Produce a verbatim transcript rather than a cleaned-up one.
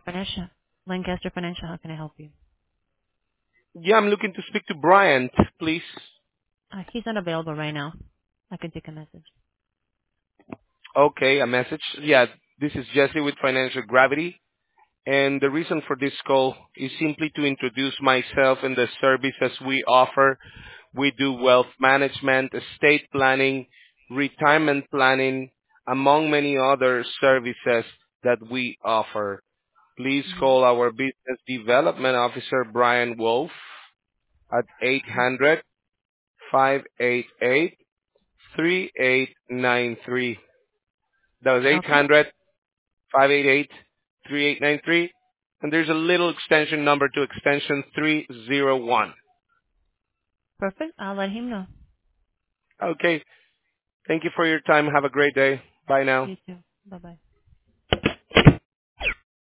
Financial. Lancaster Financial, how can I help you? Yeah, I'm looking to speak to Bryant, please. Uh, he's not available right now. I can take a message. Okay, a message. Yeah, this is Jesse with Financial Gravity, and the reason for this call is simply to introduce myself and the services we offer. We do wealth management, estate planning, retirement planning, among many other services that we offer. Please Mm-hmm. call our Business Development Officer, Brian Wolf, at eight hundred, five eight eight, three eight nine three. That was eight Okay. hundred, five eight eight, three eight nine three. And there's a little extension number to extension three zero one. Perfect. I'll let him know. Okay. Thank you for your time. Have a great day. Bye now. You too. Bye bye.